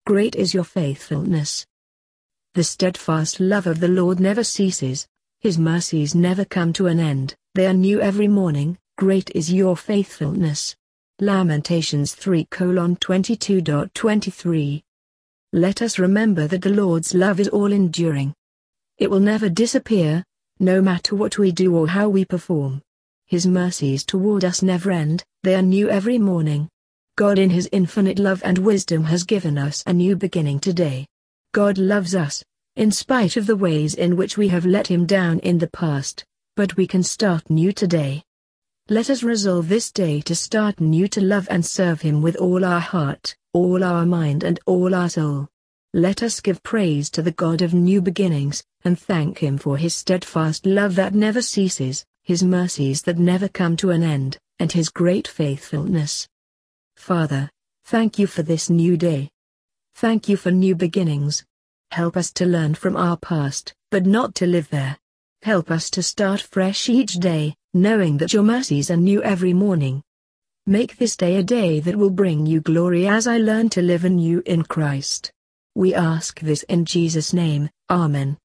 great is your faithfulness. The steadfast love of the Lord never ceases, His mercies never come to an end, they are new every morning, great is your faithfulness. Lamentations 3:22-23. Let us remember that the Lord's love is all-enduring. It will never disappear, no matter what we do or how we perform. His mercies toward us never end, they are new every morning. God in His infinite love and wisdom has given us a new beginning today. God loves us, in spite of the ways in which we have let Him down in the past, but we can start new today. Let us resolve this day to start new, to love and serve Him with all our heart, all our mind and all our soul. Let us give praise to the God of new beginnings, and thank Him for His steadfast love that never ceases, His mercies that never come to an end, and His great faithfulness. Father, thank You for this new day. Thank You for new beginnings. Help us to learn from our past, but not to live there. Help us to start fresh each day, knowing that Your mercies are new every morning. Make this day a day that will bring You glory as I learn to live anew in Christ. We ask this in Jesus' name, Amen.